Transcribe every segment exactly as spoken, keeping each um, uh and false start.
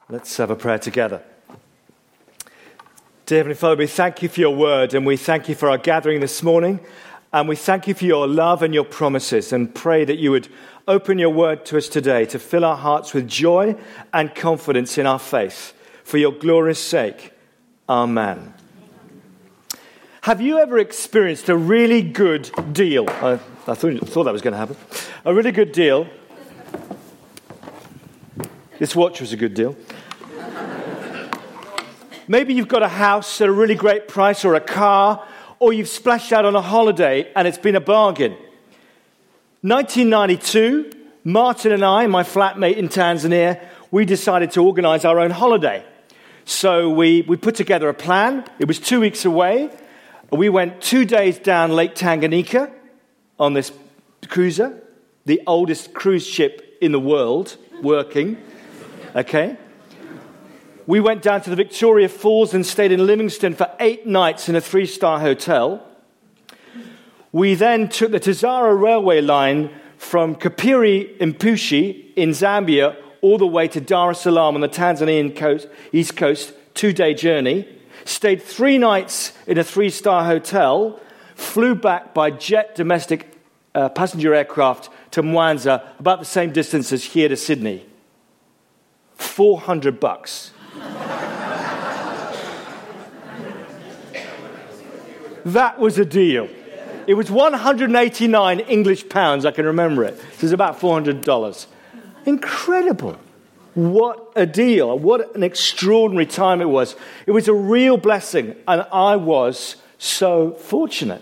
Let's have a prayer together. Dear Heavenly Father, we thank you for your word, and we thank you for our gathering this morning, and we thank you for your love and your promises, and pray that you would open your word to us today to fill our hearts with joy and confidence in our faith. For your glorious sake. Amen. Have you ever experienced a really good deal? I, I thought, thought that was going to happen. A really good deal. This watch was a good deal. Maybe you've got a house at a really great price, or a car, or you've splashed out on a holiday and it's been a bargain. nineteen ninety-two, Martin and I, my flatmate in Tanzania, we decided to organize our own holiday. So we, we put together a plan. It was two weeks away. We went two days down Lake Tanganyika on this cruiser, the oldest cruise ship in the world working. Okay? We went down to the Victoria Falls and stayed in Livingstone for eight nights in a three-star hotel. We then took the Tazara railway line from Kapiri Mpushi in Zambia all the way to Dar es Salaam on the Tanzanian coast, east coast, two-day journey. Stayed three nights in a three-star hotel, flew back by jet domestic uh, passenger aircraft to Mwanza, about the same distance as here to Sydney. four hundred bucks. That was a deal. It was one hundred eighty-nine English pounds, I can remember it. It was about four hundred dollars. Incredible. What a deal. What an extraordinary time it was. It was a real blessing, and I was so fortunate.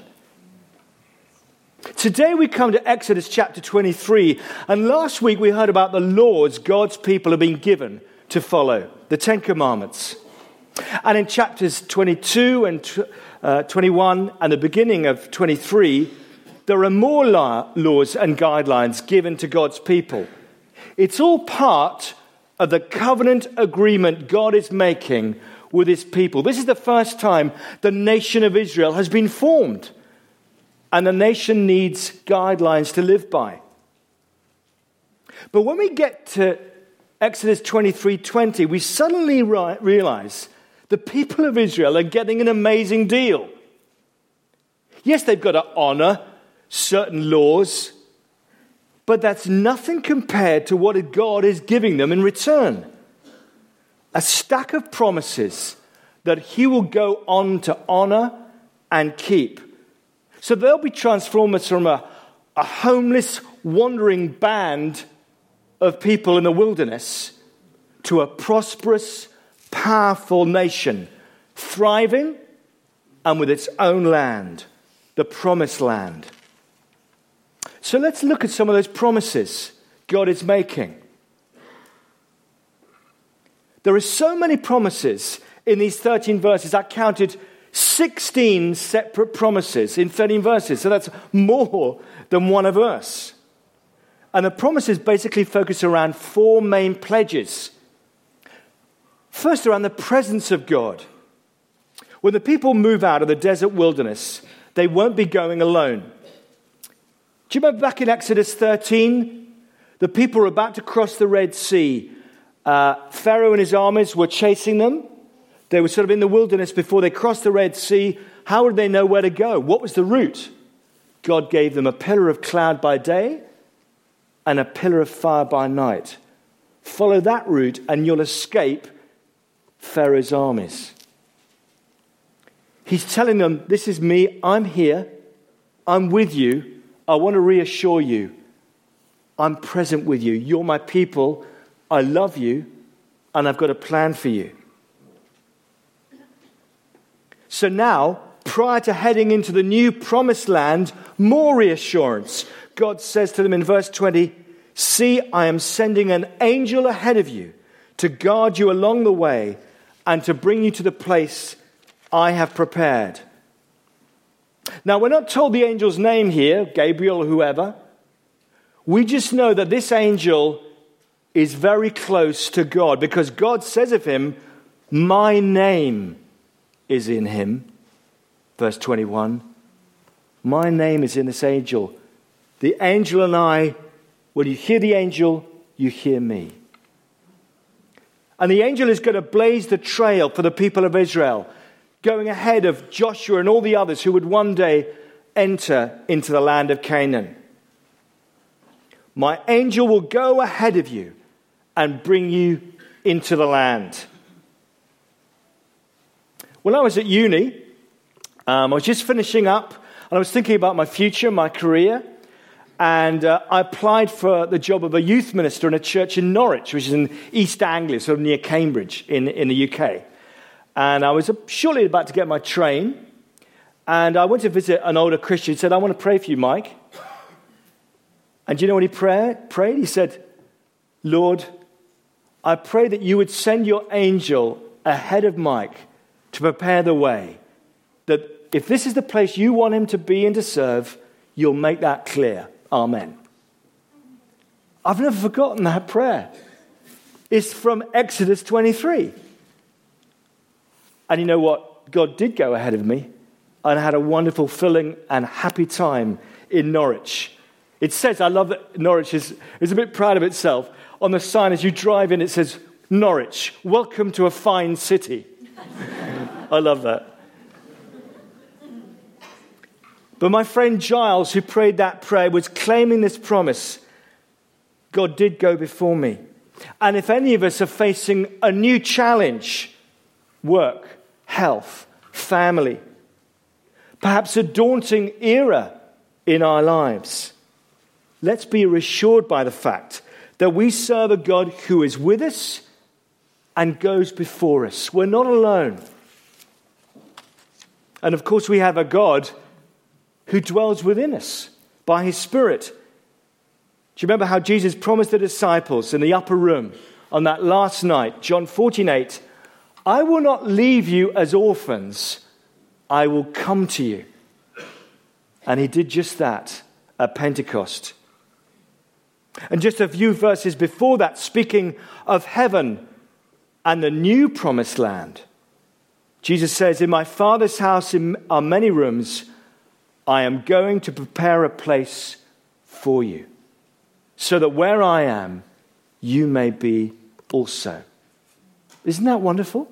Today we come to Exodus chapter twenty-three, and last week we heard about the laws God's people have been given to follow, the Ten Commandments. And in chapters twenty-two and uh, twenty-one and the beginning of twenty-three, there are more law, laws and guidelines given to God's people. It's all part of the covenant agreement God is making with his people. This is the first time the nation of Israel has been formed. And the nation needs guidelines to live by. But when we get to Exodus twenty-three twenty, we suddenly ri- realize the people of Israel are getting an amazing deal. Yes, they've got to honor certain laws, but that's nothing compared to what God is giving them in return. A stack of promises that he will go on to honor and keep. So they'll be transformed from a, a homeless, wandering band of people in the wilderness to a prosperous, powerful nation, thriving and with its own land, the promised land. So let's look at some of those promises God is making. There are so many promises in these thirteen verses. I counted sixteen separate promises in thirteen verses. So that's more than one a verse. And the promises basically focus around four main pledges. First, around the presence of God. When the people move out of the desert wilderness, they won't be going alone. Do you remember back in Exodus thirteen? The people were about to cross the Red Sea. Uh, Pharaoh and his armies were chasing them. They were sort of in the wilderness before they crossed the Red Sea. How would they know where to go? What was the route? God gave them a pillar of cloud by day and a pillar of fire by night. Follow that route and you'll escape Pharaoh's armies. He's telling them, this is me, I'm here, I'm with you, I want to reassure you, I'm present with you, you're my people, I love you, and I've got a plan for you. So now, prior to heading into the new promised land, more reassurance. God says to them in verse twenty, see, I am sending an angel ahead of you to guard you along the way and to bring you to the place I have prepared. Now, we're not told the angel's name here, Gabriel or whoever. We just know that this angel is very close to God because God says of him, my name is in him. Verse twenty-one. My name is in this angel. The angel and I, when you hear the angel, you hear me. And the angel is going to blaze the trail for the people of Israel, going ahead of Joshua and all the others who would one day enter into the land of Canaan. My angel will go ahead of you and bring you into the land. When I was at uni, um, I was just finishing up, and I was thinking about my future, my career, and uh, I applied for the job of a youth minister in a church in Norwich, which is in East Anglia, sort of near Cambridge in, in the U K. And I was shortly about to get my train, and I went to visit an older Christian. He said, I want to pray for you, Mike. And do you know what he pray, prayed? He said, Lord, I pray that you would send your angel ahead of Mike to prepare the way, that if this is the place you want him to be and to serve, you'll make that clear. Amen. I've never forgotten that prayer. It's from Exodus twenty-three. And you know what? God did go ahead of me, and I had a wonderful, filling and happy time in Norwich. It says, I love that Norwich is, is a bit proud of itself. On the sign as you drive in, it says, Norwich, welcome to a fine city. I love that. But my friend Giles, who prayed that prayer, was claiming this promise. God did go before me. And if any of us are facing a new challenge, work, health, family, perhaps a daunting era in our lives, let's be reassured by the fact that we serve a God who is with us and goes before us. We're not alone. And of course, we have a God who dwells within us by his Spirit. Do you remember how Jesus promised the disciples in the upper room on that last night, John fourteen eight, I will not leave you as orphans, I will come to you. And he did just that at Pentecost. And just a few verses before that, speaking of heaven and the new promised land, Jesus says, in my Father's house are many rooms. I am going to prepare a place for you, so that where I am, you may be also. Isn't that wonderful?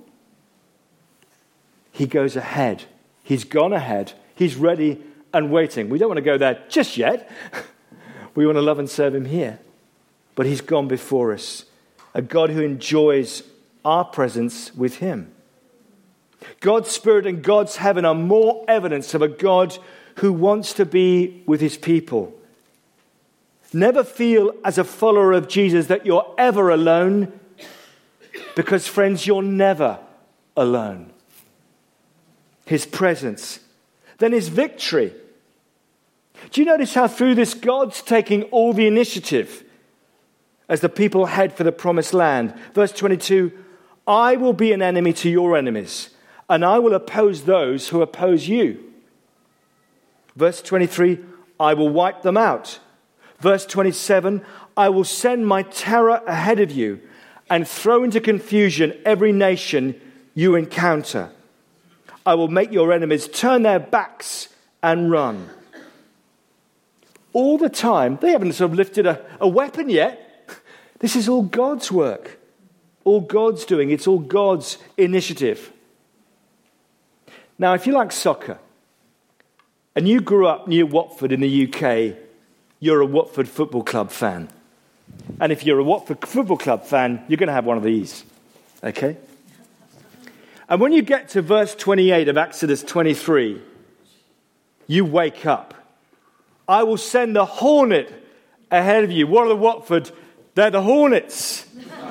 He goes ahead. He's gone ahead. He's ready and waiting. We don't want to go there just yet. We want to love and serve him here. But he's gone before us. A God who enjoys our presence with him. God's Spirit and God's heaven are more evidence of a God who wants to be with his people. Never feel as a follower of Jesus that you're ever alone, because, friends, you're never alone. His presence, then his victory. Do you notice how through this God's taking all the initiative as the people head for the promised land? Verse twenty-two, I will be an enemy to your enemies, and I will oppose those who oppose you. Verse twenty-three, I will wipe them out. Verse twenty-seven, I will send my terror ahead of you and throw into confusion every nation you encounter. I will make your enemies turn their backs and run. All the time, they haven't sort of lifted a, a weapon yet. This is all God's work. All God's doing. It's all God's initiative. Now, if you like soccer, and you grew up near Watford in the U K, you're a Watford Football Club fan. And if you're a Watford Football Club fan, you're going to have one of these. Okay? And when you get to verse twenty-eight of Exodus twenty-three, you wake up. I will send the Hornet ahead of you. What are the Watford? They're the Hornets.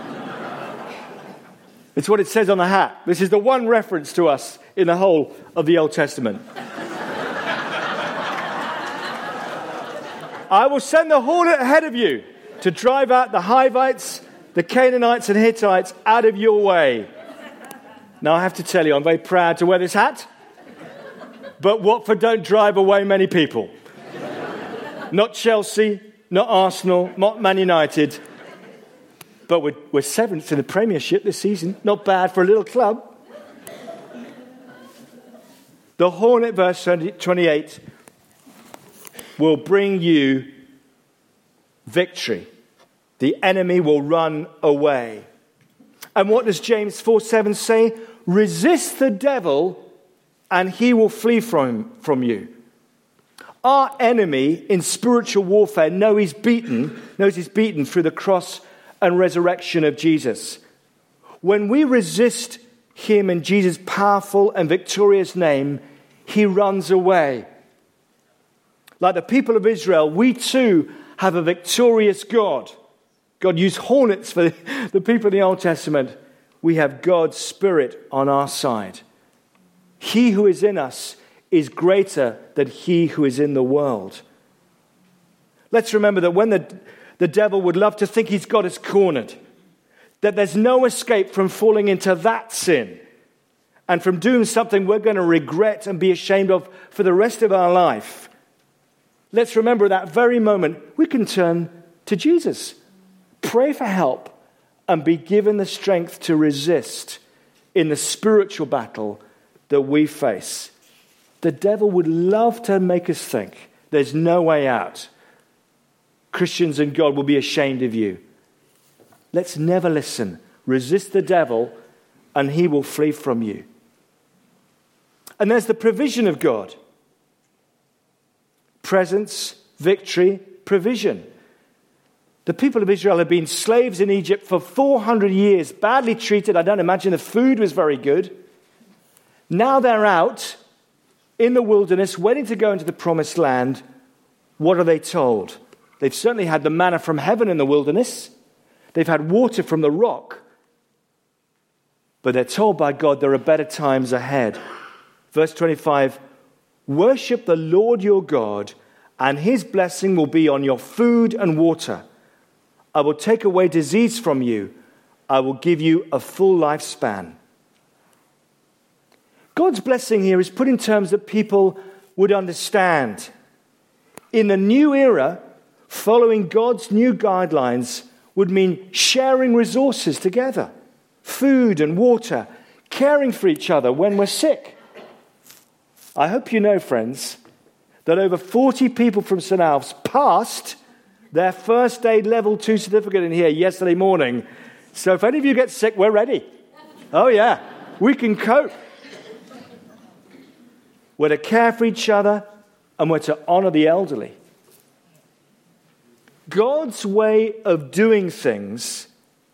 It's what it says on the hat. This is the one reference to us in the whole of the Old Testament. I will send the Hornet ahead of you to drive out the Hivites, the Canaanites and Hittites out of your way. Now, I have to tell you, I'm very proud to wear this hat, but Watford don't drive away many people. Not Chelsea, not Arsenal, not Man United, but we're, we're seventh in the Premiership this season. Not bad for a little club. The Hornet, verse twenty-eight, will bring you victory. The enemy will run away. And what does James four seven say? Resist the devil and he will flee from, from you. Our enemy in spiritual warfare knows he's beaten, knows he's beaten through the cross and resurrection of Jesus. When we resist him in Jesus' powerful and victorious name, he runs away. Like the people of Israel, we too have a victorious God. God used hornets for the people in the Old Testament. We have God's Spirit on our side. He who is in us is greater than he who is in the world. Let's remember that when the, the devil would love to think he's got us cornered, that there's no escape from falling into that sin and from doing something we're going to regret and be ashamed of for the rest of our life. Let's remember at that very moment, we can turn to Jesus, pray for help, and be given the strength to resist in the spiritual battle that we face. The devil would love to make us think there's no way out. Christians and God will be ashamed of you. Let's never listen. Resist the devil and he will flee from you. And there's the provision of God. Presence, victory, provision. The people of Israel had been slaves in Egypt for four hundred years, badly treated. I don't imagine the food was very good. Now they're out in the wilderness, waiting to go into the promised land. What are they told? They've certainly had the manna from heaven in the wilderness. They've had water from the rock. But they're told by God there are better times ahead. Verse twenty-five, worship the Lord your God, and his blessing will be on your food and water. I will take away disease from you. I will give you a full lifespan. God's blessing here is put in terms that people would understand. In the new era, following God's new guidelines would mean sharing resources together, food and water, caring for each other when we're sick. I hope you know, friends, that over forty people from Saint Alves passed their first aid level two certificate in here yesterday morning. So if any of you get sick, we're ready. Oh yeah, we can cope. We're to care for each other and we're to honor the elderly. God's way of doing things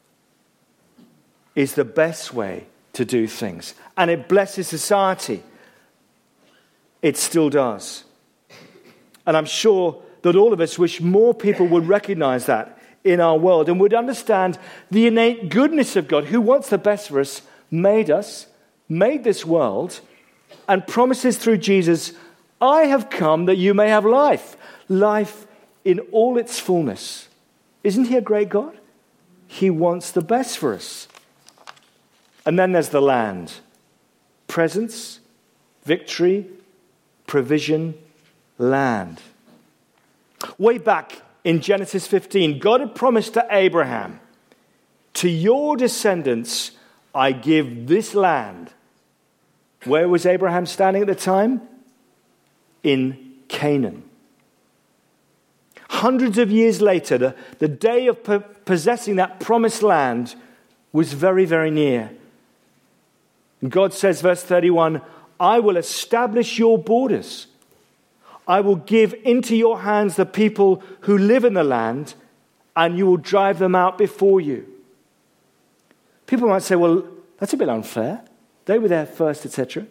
is the best way to do things. And it blesses society. It still does. And I'm sure that all of us wish more people would recognize that in our world and would understand the innate goodness of God, who wants the best for us, made us, made this world, and promises through Jesus, I have come that you may have life, life in all its fullness. Isn't he a great God? He wants the best for us. And then there's the land. Presence, victory, provision, land. Way back in Genesis fifteen, God had promised to Abraham, to your descendants, I give this land. Where was Abraham standing at the time? In Canaan. Hundreds of years later, the, the day of po- possessing that promised land was very, very near. And God says, verse thirty-one, I will establish your borders. I will give into your hands the people who live in the land, and you will drive them out before you. People might say, well, that's a bit unfair. They were there first, et cetera.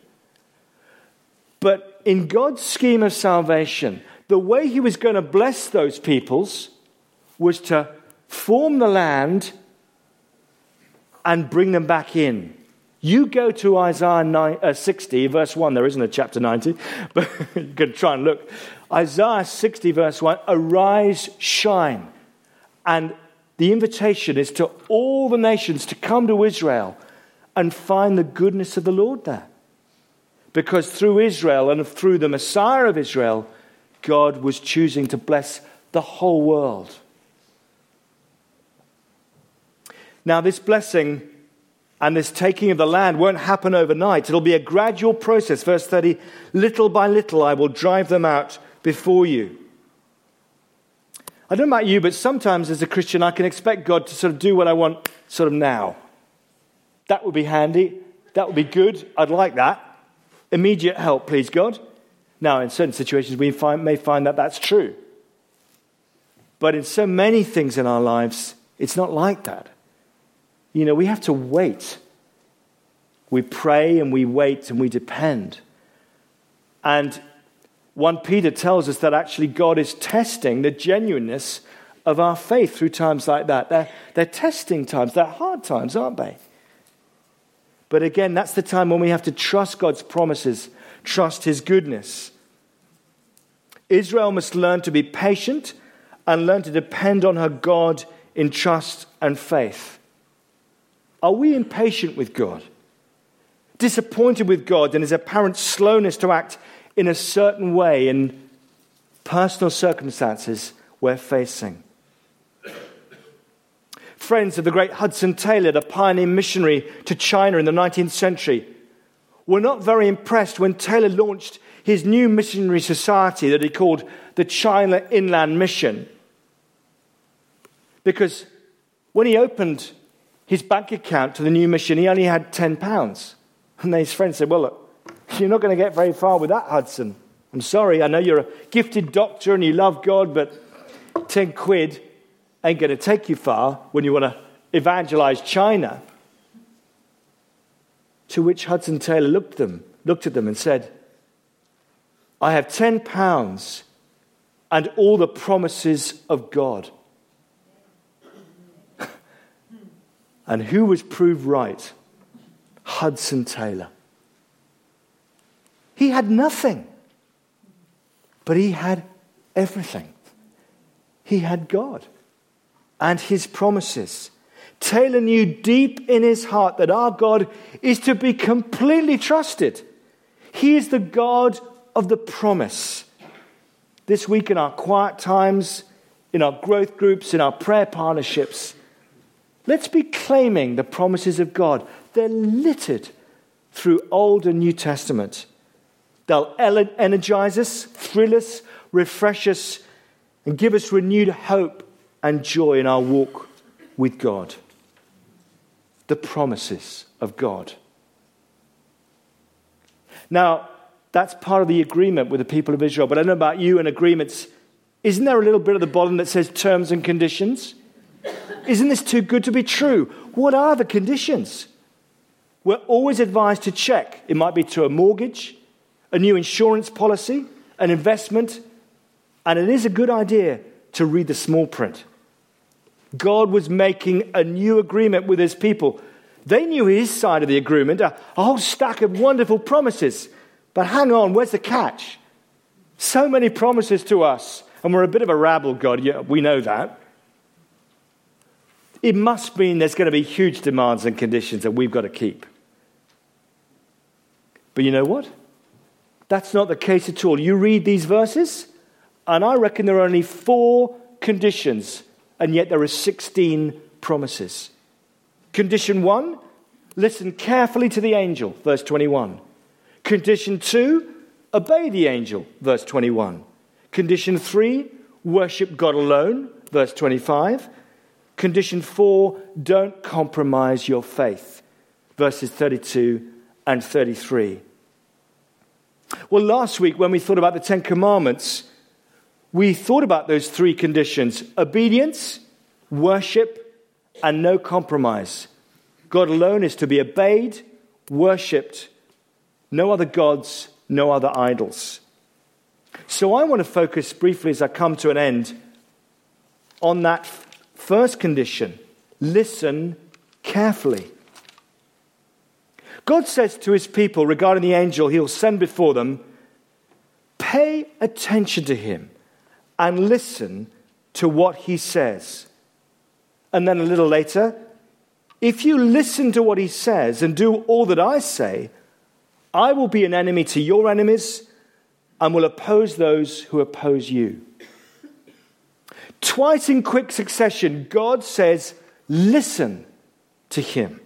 But in God's scheme of salvation, the way he was going to bless those peoples was to form the land and bring them back in. You go to Isaiah nine, uh, sixty, verse one. There isn't a chapter ninety, but you can try and look. Isaiah sixty, verse one, arise, shine. And the invitation is to all the nations to come to Israel and find the goodness of the Lord there. Because through Israel and through the Messiah of Israel, God was choosing to bless the whole world. Now, this blessing and this taking of the land won't happen overnight. It'll be a gradual process. Verse thirty, little by little I will drive them out before you. I don't know about you, but sometimes as a Christian I can expect God to sort of do what I want sort of now. That would be handy. That would be good. I'd like that. Immediate help, please, God. Now, in certain situations, we find, may find that that's true. But in so many things in our lives, it's not like that. You know, we have to wait. We pray and we wait and we depend. And First Peter tells us that actually God is testing the genuineness of our faith through times like that. They're, they're testing times. They're hard times, aren't they? But again, that's the time when we have to trust God's promises, trust his goodness. Israel must learn to be patient and learn to depend on her God in trust and faith. Are we impatient with God? Disappointed with God and his apparent slowness to act in a certain way in personal circumstances we're facing? Friends of the great Hudson Taylor, the pioneer missionary to China in the nineteenth century, were not very impressed when Taylor launched his new missionary society that he called the China Inland Mission. Because when he opened his bank account to the new mission, he only had ten pounds. And his friends said, well, look, you're not going to get very far with that, Hudson. I'm sorry, I know you're a gifted doctor and you love God, but ten quid ain't going to take you far when you want to evangelize China. To which Hudson Taylor looked at them, looked at them and said, I have ten pounds and all the promises of God. And who was proved right? Hudson Taylor. He had nothing, but he had everything. He had God and his promises. Taylor knew deep in his heart that our God is to be completely trusted. He is the God of the promise. This week in our quiet times, in our growth groups, in our prayer partnerships, let's be claiming the promises of God. They're littered through Old and New Testament. They'll energize us, thrill us, refresh us, and give us renewed hope and joy in our walk with God. The promises of God. Now, that's part of the agreement with the people of Israel. But I don't know about you and agreements. Isn't there a little bit at the bottom that says terms and conditions? Isn't this too good to be true? What are the conditions? We're always advised to check. It might be to a mortgage, a new insurance policy, an investment. And it is a good idea to read the small print. God was making a new agreement with his people. They knew his side of the agreement, a, a whole stack of wonderful promises. But hang on, where's the catch? So many promises to us, and we're a bit of a rabble, God, yeah, we know that. It must mean there's going to be huge demands and conditions that we've got to keep. But you know what? That's not the case at all. You read these verses, and I reckon there are only four conditions, and yet there are sixteen promises. Condition one, listen carefully to the angel, verse twenty-one. Condition two, obey the angel, verse twenty-one. Condition three, worship God alone, verse twenty-five. Condition four, don't compromise your faith, verses thirty-two and thirty-three. Well, last week when we thought about the Ten Commandments, we thought about those three conditions: obedience, worship, and no compromise. God alone is to be obeyed, worshipped, no other gods, no other idols. So I want to focus briefly as I come to an end on that first condition: listen carefully. God says to his people regarding the angel he'll send before them, pay attention to him and listen to what he says. And then a little later, if you listen to what he says and do all that I say, I will be an enemy to your enemies and will oppose those who oppose you. Twice in quick succession, God says, listen to him.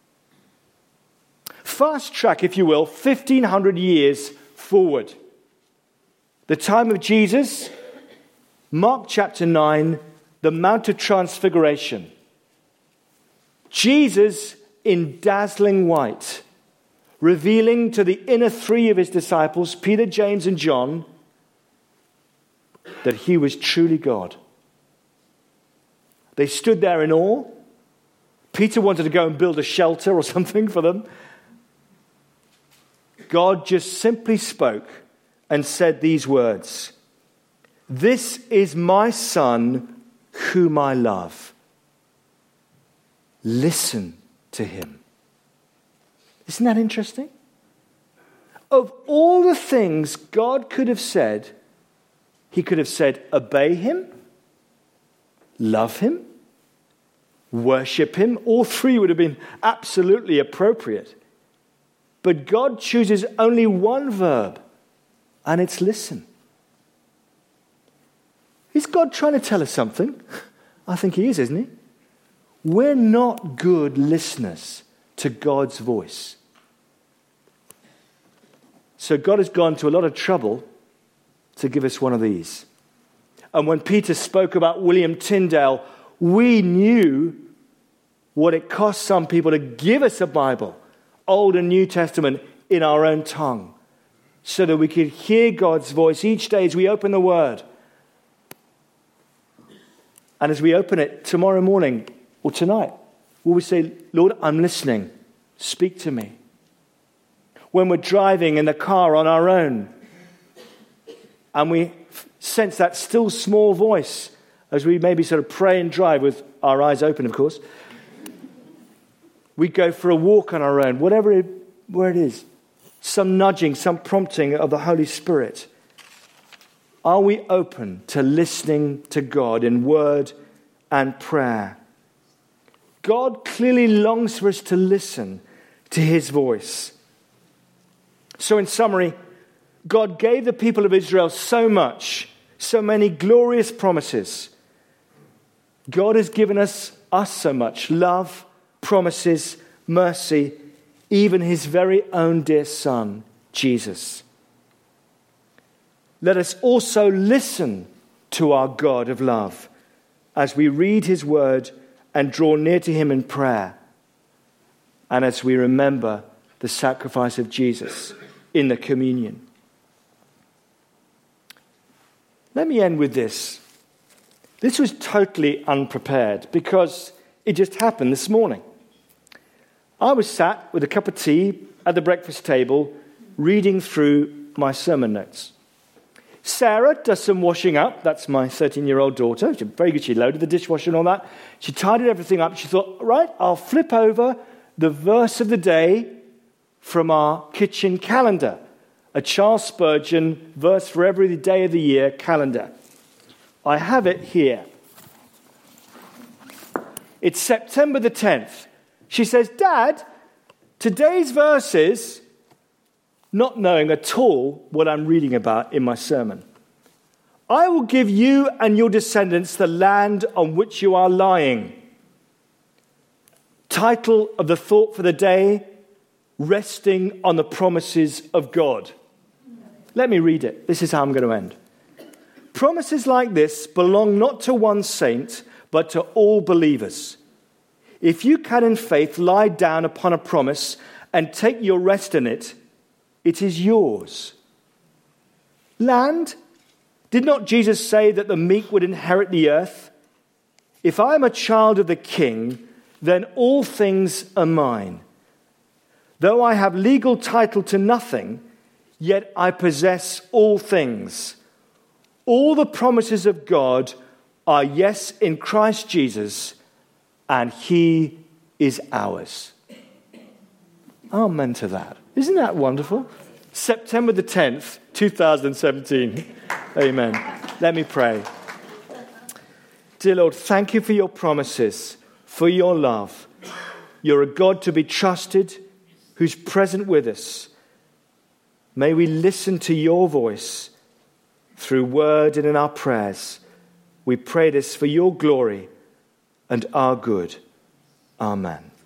Fast track, if you will, fifteen hundred years forward. The time of Jesus, Mark chapter nine, the Mount of Transfiguration. Jesus in dazzling white, revealing to the inner three of his disciples, Peter, James, and John, that he was truly God. They stood there in awe. Peter wanted to go and build a shelter or something for them. God just simply spoke and said these words, "This is my Son whom I love. Listen to him." Isn't that interesting? Of all the things God could have said, he could have said, obey him, love him, worship him. All three would have been absolutely appropriate. But God chooses only one verb, and it's listen. Is God trying to tell us something? I think he is, isn't he? We're not good listeners to God's voice. So God has gone to a lot of trouble to give us one of these. And when Peter spoke about William Tyndale, we knew what it cost some people to give us a Bible, Old and New Testament, in our own tongue, so that we could hear God's voice each day as we open the Word. And as we open it tomorrow morning or tonight, will we say, Lord, I'm listening. Speak to me. When we're driving in the car on our own, and we sense that still small voice as we maybe sort of pray and drive with our eyes open, of course. We go for a walk on our own, whatever it, where it is. Some nudging, some prompting of the Holy Spirit. Are we open to listening to God in word and prayer? God clearly longs for us to listen to his voice. So in summary, God gave the people of Israel so much, so many glorious promises. God has given us, us so much love, promises, mercy, even his very own dear Son, Jesus. Let us also listen to our God of love as we read his word and draw near to him in prayer, and as we remember the sacrifice of Jesus in the communion. Let me end with this. This was totally unprepared because it just happened this morning. I was sat with a cup of tea at the breakfast table reading through my sermon notes. Sarah does some washing up. That's my thirteen-year-old daughter. She's very good. She loaded the dishwasher and all that. She tidied everything up. She thought, right, I'll flip over the verse of the day from our kitchen calendar. A Charles Spurgeon verse for every day of the year calendar. I have it here. It's September the tenth. She says, Dad, today's verse is, not knowing at all what I'm reading about in my sermon. I will give you and your descendants the land on which you are lying. Title of the thought for the day, resting on the promises of God. Let me read it. This is how I'm going to end. Promises like this belong not to one saint, but to all believers. If you can in faith lie down upon a promise and take your rest in it, it is yours. Land? Did not Jesus say that the meek would inherit the earth? If I am a child of the King, then all things are mine. Though I have legal title to nothing, yet I possess all things. All the promises of God are yes in Christ Jesus, and he is ours. Amen to that. Isn't that wonderful? September the tenth, twenty seventeen. Amen. Let me pray. Dear Lord, thank you for your promises, for your love. You're a God to be trusted, who's present with us. May we listen to your voice through word and in our prayers. We pray this for your glory and our good. Amen.